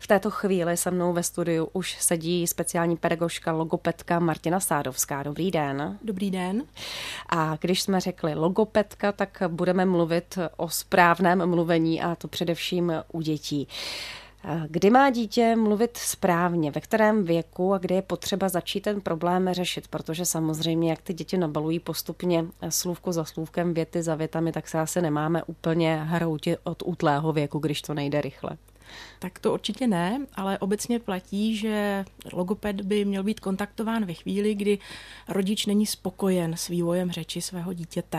V této chvíli se mnou ve studiu už sedí speciální pedagožka, logopedka Martina Sádovská. Dobrý den. Dobrý den. A když jsme řekli logopedka, tak budeme mluvit o správném mluvení, a to především u dětí. Kdy má dítě mluvit správně, ve kterém věku a kdy je potřeba začít ten problém řešit, protože samozřejmě, jak ty děti nabalují postupně slůvko za slůvkem, věty za větami, tak se asi nemáme úplně hroutit od útlého věku, když to nejde rychle. Tak to určitě ne, ale obecně platí, že logoped by měl být kontaktován ve chvíli, kdy rodič není spokojen s vývojem řeči svého dítěte.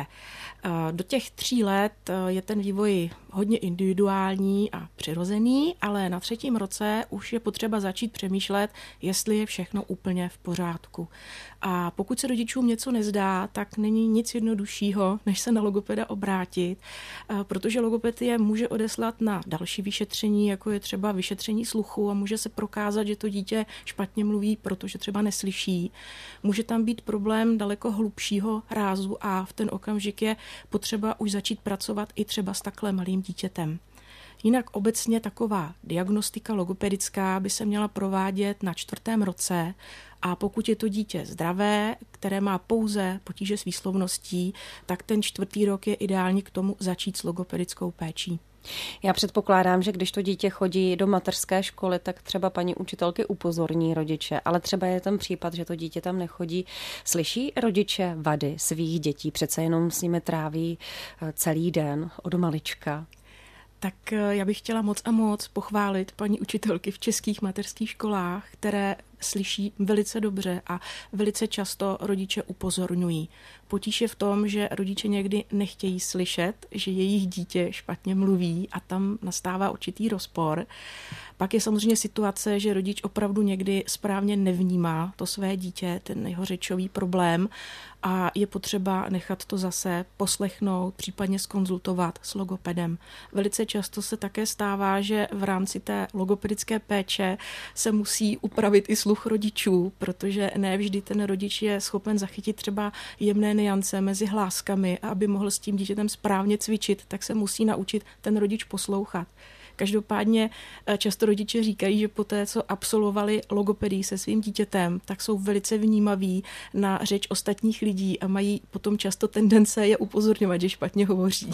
Do těch 3 let je ten vývoj hodně individuální a přirozený, ale na 3. roce už je potřeba začít přemýšlet, jestli je všechno úplně v pořádku. A pokud se rodičům něco nezdá, tak není nic jednoduššího, než se na logopeda obrátit, protože logoped je může odeslat na další vyšetření, jako je třeba vyšetření sluchu, a může se prokázat, že to dítě špatně mluví, protože třeba neslyší. Může tam být problém daleko hlubšího rázu a v ten okamžik je potřeba už začít pracovat i třeba s takhle malým dítětem. Jinak obecně taková diagnostika logopedická by se měla provádět na 4. roce, a pokud je to dítě zdravé, které má pouze potíže s výslovností, tak ten 4. rok je ideální k tomu začít s logopedickou péčí. Já předpokládám, že když to dítě chodí do mateřské školy, tak třeba paní učitelky upozorní rodiče, ale třeba je ten případ, že to dítě tam nechodí. Slyší rodiče vady svých dětí? Přece jenom s nimi tráví celý den od malička. Tak já bych chtěla moc a moc pochválit paní učitelky v českých mateřských školách, které slyší velice dobře a velice často rodiče upozorňují. Potíž je v tom, že rodiče někdy nechtějí slyšet, že jejich dítě špatně mluví, a tam nastává určitý rozpor. Pak je samozřejmě situace, že rodič opravdu někdy správně nevnímá to své dítě, ten jeho řečový problém, a je potřeba nechat to zase poslechnout, případně zkonzultovat s logopedem. Velice často se také stává, že v rámci té logopedické péče se musí upravit i sluch rodičů, protože ne vždy ten rodič je schopen zachytit třeba jemné nuance mezi hláskami, a aby mohl s tím dítětem správně cvičit, tak se musí naučit ten rodič poslouchat. Každopádně často rodiče říkají, že poté, co absolvovali logopedii se svým dítětem, tak jsou velice vnímaví na řeč ostatních lidí a mají potom často tendence je upozorňovat, že špatně hovoří.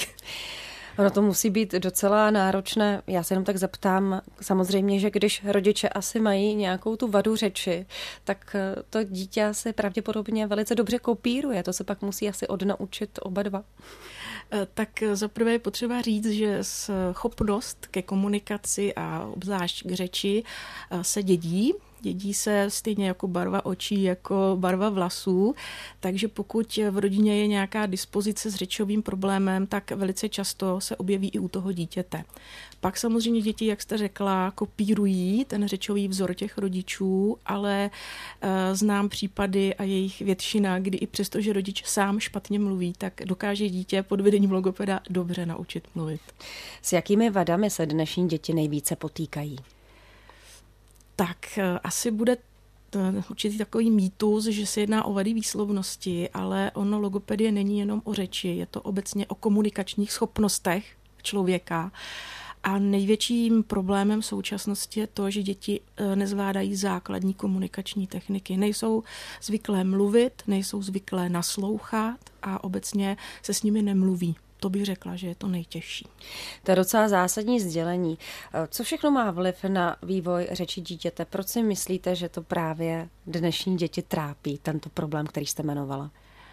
Ono to musí být docela náročné. Já se jenom tak zeptám, samozřejmě, že když rodiče asi mají nějakou tu vadu řeči, tak to dítě se pravděpodobně velice dobře kopíruje. To se pak musí asi odnaučit oba dva. Tak zaprvé je potřeba říct, že schopnost ke komunikaci a obzvlášť k řeči se dědí. Dědí se stejně jako barva očí, jako barva vlasů, takže pokud v rodině je nějaká dispozice s řečovým problémem, tak velice často se objeví i u toho dítěte. Pak samozřejmě děti, jak jste řekla, kopírují ten řečový vzor těch rodičů, ale znám případy a jejich většina, kdy i přesto, že rodič sám špatně mluví, tak dokáže dítě pod vedením logopeda dobře naučit mluvit. S jakými vadami se dnešní děti nejvíce potýkají? Tak asi bude určitý takový mýtus, že se jedná o vady výslovnosti, ale ono logopedie není jenom o řeči, je to obecně o komunikačních schopnostech člověka. A největším problémem v současnosti je to, že děti nezvládají základní komunikační techniky. Nejsou zvyklé mluvit, nejsou zvyklé naslouchat a obecně se s nimi nemluví. To bych řekla, že je to nejtěžší. To je docela zásadní sdělení. Co všechno má vliv na vývoj řeči dítěte? Proč si myslíte, že to právě dnešní děti trápí, tento problém, který jste jmenovala?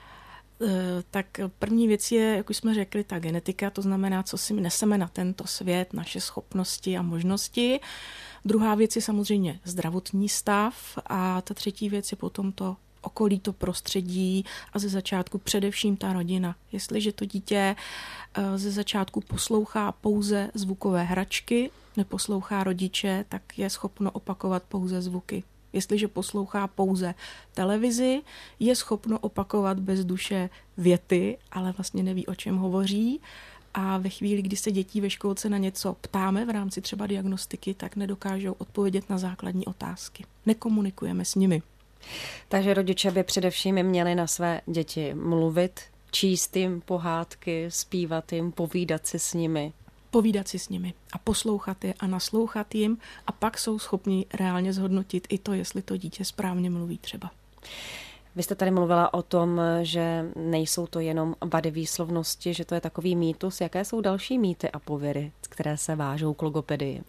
Tak první věc je, jak už jsme řekli, ta genetika, to znamená, co si neseme na tento svět, naše schopnosti a možnosti. Druhá věc je samozřejmě zdravotní stav a ta třetí věc je potom to okolí, to prostředí a ze začátku především ta rodina. Jestliže to dítě ze začátku poslouchá pouze zvukové hračky, neposlouchá rodiče, tak je schopno opakovat pouze zvuky. Jestliže poslouchá pouze televizi, je schopno opakovat bez duše věty, ale vlastně neví, o čem hovoří. A ve chvíli, kdy se dětí ve školce na něco ptáme v rámci třeba diagnostiky, tak nedokážou odpovědět na základní otázky. Nekomunikujeme s nimi. Takže rodiče by především měli na své děti mluvit, číst jim pohádky, zpívat jim, povídat si s nimi. povídat si s nimi a poslouchat je a naslouchat jim a pak jsou schopni reálně zhodnotit i to, jestli to dítě správně mluví třeba. Vy jste tady mluvila o tom, že nejsou to jenom vady výslovnosti, že to je takový mýtus. Jaké jsou další mýty a pověry, které se vážou k logopedii?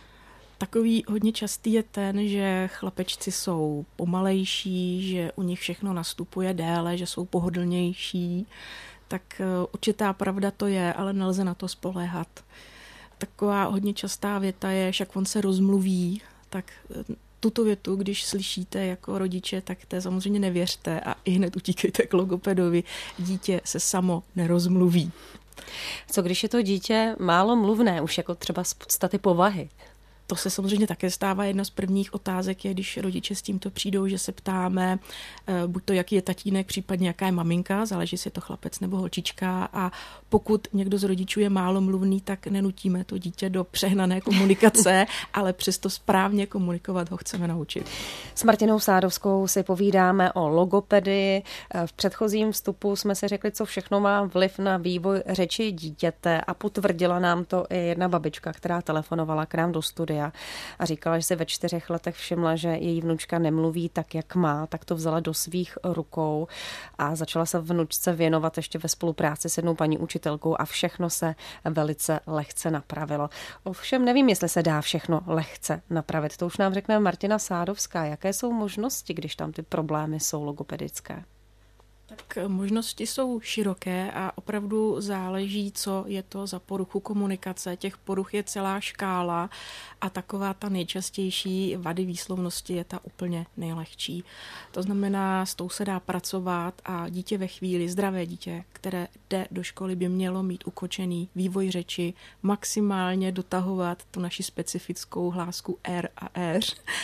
Takový hodně častý je ten, že chlapečci jsou pomalejší, že u nich všechno nastupuje déle, že jsou pohodlnější. Tak určitá pravda to je, ale nelze na to spoléhat. Taková hodně častá věta je, však on se rozmluví, tak tuto větu, když slyšíte jako rodiče, tak té samozřejmě nevěřte a i hned utíkejte k logopedovi. Dítě se samo nerozmluví. Co když je to dítě málo mluvné, už jako třeba z podstaty povahy? To se samozřejmě také stává. Jedna z prvních otázek je, když rodiče s tímto přijdou, že se ptáme, buď to, jaký je tatínek, případně jaká je maminka, záleží, jestli je to chlapec nebo holčička. A pokud někdo z rodičů je málo mluvný, tak nenutíme to dítě do přehnané komunikace, ale přesto správně komunikovat ho chceme naučit. S Martinou Sádovskou si povídáme o logopedii. V předchozím vstupu jsme si řekli, co všechno má vliv na vývoj řeči dítěte a potvrdila nám to i jedna babička, která telefonovala k nám do studia a říkala, že si ve 4 letech všimla, že její vnučka nemluví tak, jak má, tak to vzala do svých rukou a začala se vnučce věnovat ještě ve spolupráci s jednou paní učitelkou a všechno se velice lehce napravilo. Ovšem nevím, jestli se dá všechno lehce napravit. To už nám řekne Martina Sádovská. Jaké jsou možnosti, když tam ty problémy jsou logopedické? Tak možnosti jsou široké a opravdu záleží, co je to za poruchu komunikace. Těch poruch je celá škála a taková ta nejčastější vady výslovnosti je ta úplně nejlehčí. To znamená, s tou se dá pracovat a dítě ve chvíli, zdravé dítě, které jde do školy, by mělo mít ukočený vývoj řeči, maximálně dotahovat tu naši specifickou hlásku R a R,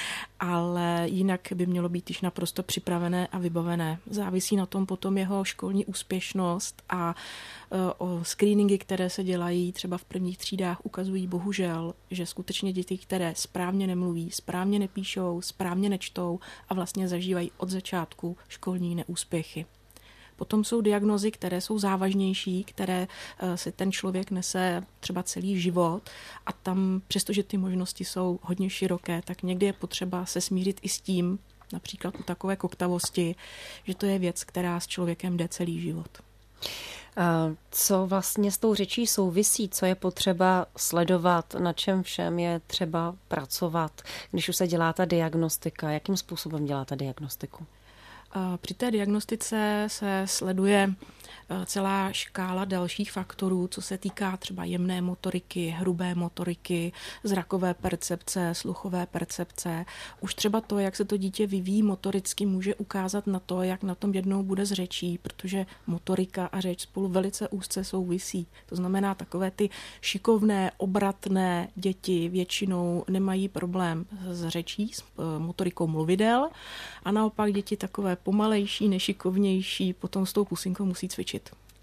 ale jinak by mělo být již naprosto připravené a vybavené. Závisí na tom potom jeho školní úspěšnost a o screeningy, které se dělají třeba v prvních třídách, ukazují bohužel, že skutečně děti, které správně nemluví, správně nepíšou, správně nečtou a vlastně zažívají od začátku školní neúspěchy. Potom jsou diagnózy, které jsou závažnější, které si ten člověk nese třeba celý život a tam, přestože ty možnosti jsou hodně široké, tak někdy je potřeba se smířit i s tím, například u takové koktavosti, že to je věc, která s člověkem jde celý život. Co vlastně s tou řečí souvisí, co je potřeba sledovat, na čem všem je třeba pracovat, když už se dělá ta diagnostika, jakým způsobem dělá ta diagnostiku? Při té diagnostice se sleduje celá škála dalších faktorů, co se týká třeba jemné motoriky, hrubé motoriky, zrakové percepce, sluchové percepce. Už třeba to, jak se to dítě vyvíjí motoricky, může ukázat na to, jak na tom jednou bude s řečí, protože motorika a řeč spolu velice úzce souvisí. To znamená, takové ty šikovné, obratné děti většinou nemají problém s řečí, s motorikou mluvidel a naopak děti takové pomalejší, nešikovnější, potom s tou pusinkou musí cvičit.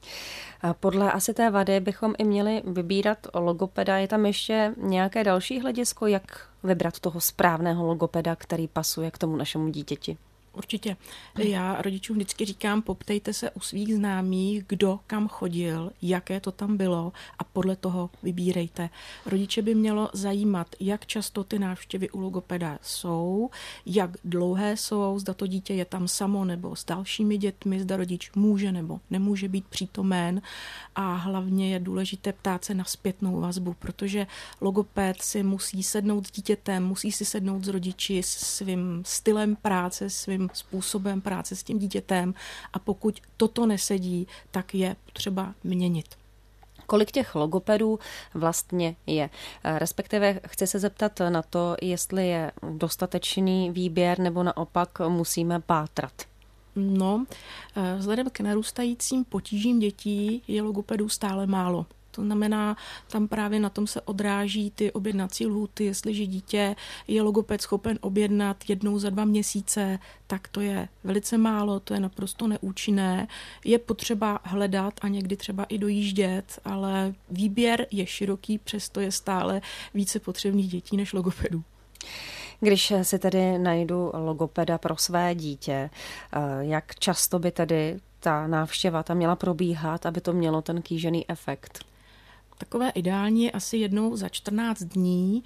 Podle asi té vady bychom i měli vybírat logopeda. Je tam ještě nějaké další hledisko, jak vybrat toho správného logopeda, který pasuje k tomu našemu dítěti? Určitě. Já rodičům vždycky říkám, poptejte se u svých známých, kdo kam chodil, jaké to tam bylo a podle toho vybírejte. Rodiče by mělo zajímat, jak často ty návštěvy u logopeda jsou, jak dlouhé jsou, zda to dítě je tam samo nebo s dalšími dětmi, zda rodič může nebo nemůže být přítomen a hlavně je důležité ptát se na zpětnou vazbu, protože logoped si musí sednout s dítětem, musí si sednout s rodiči, s svým stylem práce, svým způsobem práce s tím dítětem a pokud toto nesedí, tak je třeba měnit. Kolik těch logopedů vlastně je? Respektive chci se zeptat na to, jestli je dostatečný výběr nebo naopak musíme pátrat. No, vzhledem k narůstajícím potížím dětí je logopedů stále málo. To znamená, tam právě na tom se odráží ty objednací lhůty. Jestliže dítě je logoped schopen objednat 1 za 2 měsíce, tak to je velice málo, to je naprosto neúčinné. Je potřeba hledat a někdy třeba i dojíždět, ale výběr je široký, přesto je stále více potřebných dětí než logopedů. Když si tedy najdu logopeda pro své dítě, jak často by tedy ta návštěva tam měla probíhat, aby to mělo ten kýžený efekt? Takové ideální je asi jednou za 14 dní.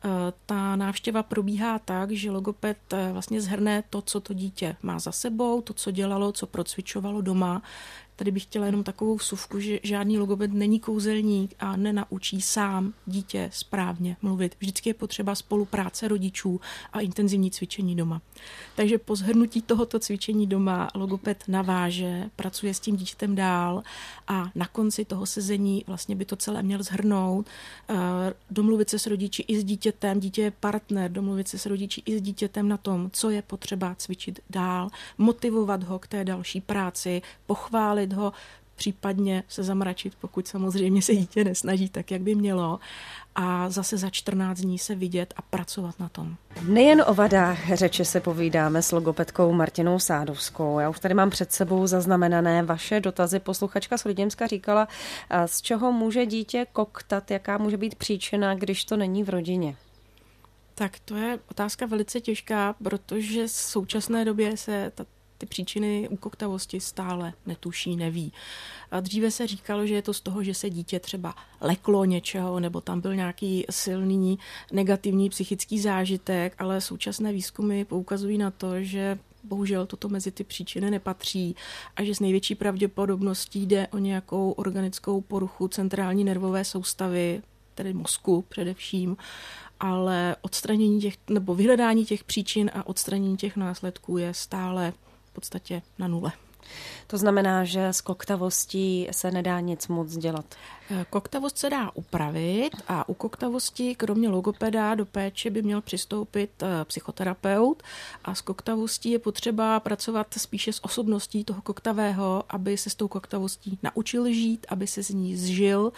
Ta návštěva probíhá tak, že logoped vlastně shrne to, co to dítě má za sebou, to, co dělalo, co procvičovalo doma. Tady bych chtěla jenom takovou vsuvku, že žádný logoped není kouzelník a nenaučí sám dítě správně mluvit. Vždycky je potřeba spolupráce rodičů a intenzivní cvičení doma. Takže po shrnutí tohoto cvičení doma logoped naváže, pracuje s tím dítětem dál a na konci toho sezení vlastně by to celé měl shrnout, domluvit se s rodiči i s dítětem, dítě je partner, domluvit se s rodiči i s dítětem na tom, co je potřeba cvičit dál, motivovat ho k té další práci, pochválit ho, případně se zamračit, pokud samozřejmě se dítě nesnaží tak, jak by mělo, a zase za 14 dní se vidět a pracovat na tom. Nejen o vadách řeči se povídáme s logopedkou Martinou Sádovskou. Já už tady mám před sebou zaznamenané vaše dotazy. Posluchačka z Chruděmska říkala, z čeho může dítě koktat, jaká může být příčina, když to není v rodině. Tak to je otázka velice těžká, protože v současné době se ty příčiny ukoktavosti stále netuší, neví. A dříve se říkalo, že je to z toho, že se dítě třeba leklo něčeho, nebo tam byl nějaký silný negativní psychický zážitek, ale současné výzkumy poukazují na to, že bohužel toto mezi ty příčiny nepatří a že s největší pravděpodobností jde o nějakou organickou poruchu centrální nervové soustavy, tedy mozku především, ale odstranění nebo vyhledání těch příčin a odstranění těch následků je stále v podstatě na nule. To znamená, že s koktavostí se nedá nic moc dělat. Koktavost se dá upravit a u koktavosti kromě logopeda do péče by měl přistoupit psychoterapeut a s koktavostí je potřeba pracovat spíše s osobností toho koktavého, aby se s tou koktavostí naučil žít, aby se z ní zžil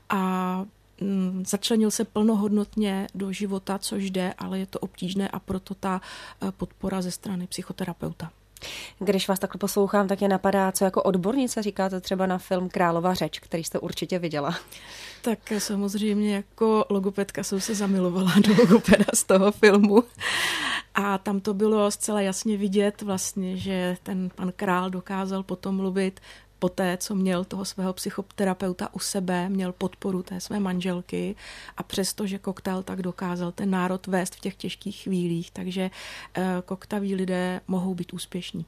a začlenil se plnohodnotně do života, což jde, ale je to obtížné a proto ta podpora ze strany psychoterapeuta. Když vás takhle poslouchám, tak je napadá, co jako odbornice říkáte třeba na film Králova řeč, který jste určitě viděla. Tak samozřejmě jako logopedka jsem se zamilovala do logopeda z toho filmu a tam to bylo zcela jasně vidět vlastně, že ten pan Král dokázal potom mluvit poté, co měl toho svého psychoterapeuta u sebe, měl podporu té své manželky a přesto, že koktal, tak dokázal ten národ vést v těch těžkých chvílích, takže koktaví lidé mohou být úspěšní.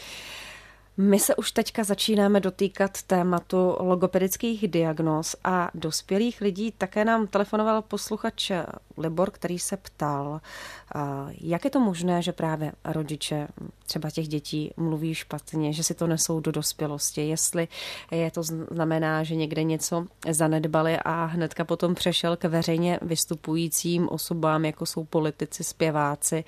My se už teďka začínáme dotýkat tématu logopedických diagnóz a dospělých lidí. Také nám telefonoval posluchač Libor, který se ptal, jak je to možné, že právě rodiče třeba těch dětí mluví špatně, že si to nesou do dospělosti, jestli je to znamená, že někde něco zanedbali a hnedka potom přešel k veřejně vystupujícím osobám, jako jsou politici, zpěváci,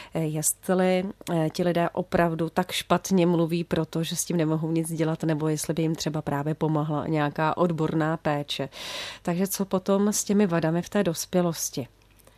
jestli ti lidé opravdu tak špatně mluví proto, že s tím nemohou nic dělat, nebo jestli by jim třeba právě pomohla nějaká odborná péče. Takže co potom s těmi vadami v té dospělosti?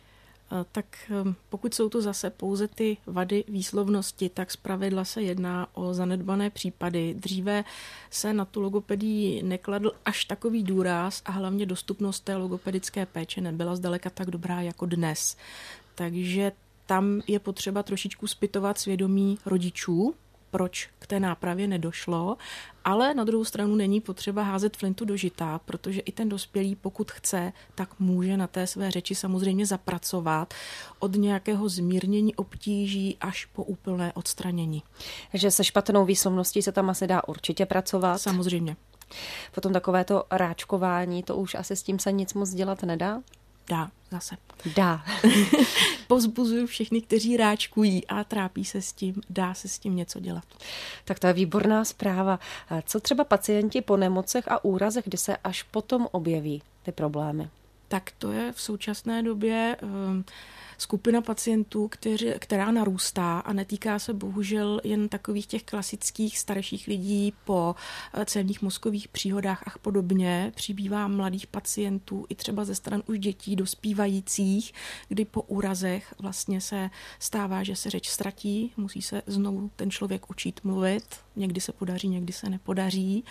Tak pokud jsou to zase pouze ty vady výslovnosti, tak zpravidla se jedná o zanedbané případy. Dříve se na tu logopedii nekladl až takový důraz a hlavně dostupnost té logopedické péče nebyla zdaleka tak dobrá jako dnes. Takže tam je potřeba trošičku zpytovat svědomí rodičů, proč k té nápravě nedošlo, ale na druhou stranu není potřeba házet flintu do žita, protože i ten dospělý, pokud chce, tak může na té své řeči samozřejmě zapracovat od nějakého zmírnění obtíží až po úplné odstranění. Že se špatnou výslovností se tam asi dá určitě pracovat. Samozřejmě. Potom takové to ráčkování, to už asi s tím se nic moc dělat nedá? Dá, zase. Dá. Povzbuzuju všechny, kteří ráčkují a trápí se s tím, dá se s tím něco dělat. Tak to je výborná zpráva. Co třeba pacienti po nemocech a úrazech, kdy se až potom objeví ty problémy? Tak to je v současné době skupina pacientů, která narůstá a netýká se bohužel jen takových těch klasických starších lidí po cévních mozkových příhodách a podobně. Přibývá mladých pacientů i třeba ze stran už dětí dospívajících, kdy po úrazech vlastně se stává, že se řeč ztratí, musí se znovu ten člověk učit mluvit. Někdy se podaří, někdy se nepodaří.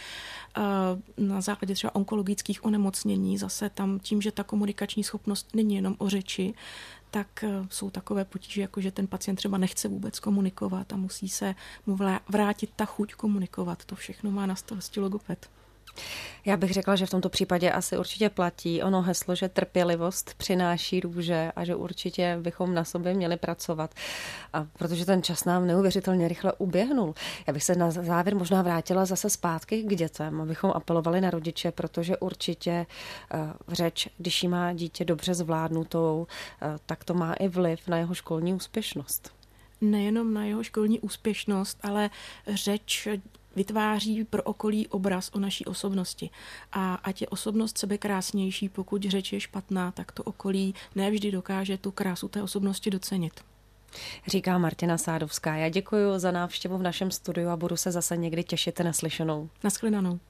Na základě třeba onkologických onemocnění zase tam tím, že ta komunikační schopnost není jenom o řeči, tak jsou takové potíže, jako že ten pacient třeba nechce vůbec komunikovat a musí se mu vrátit ta chuť komunikovat. To všechno má na starosti logoped. Já bych řekla, že v tomto případě asi určitě platí ono heslo, že trpělivost přináší růže a že určitě bychom na sobě měli pracovat. A protože ten čas nám neuvěřitelně rychle uběhnul. Já bych se na závěr možná vrátila zase zpátky k dětem, abychom apelovali na rodiče, protože určitě řeč, když ji má dítě dobře zvládnutou, tak to má i vliv na jeho školní úspěšnost. Nejenom na jeho školní úspěšnost, ale řeč vytváří pro okolí obraz o naší osobnosti. A ať je osobnost sebekrásnější, pokud řeč je špatná, tak to okolí nevždy dokáže tu krásu té osobnosti docenit. Říká Martina Sádovská. Já děkuji za návštěvu v našem studiu a budu se zase někdy těšit na slyšenou. Naschledanou.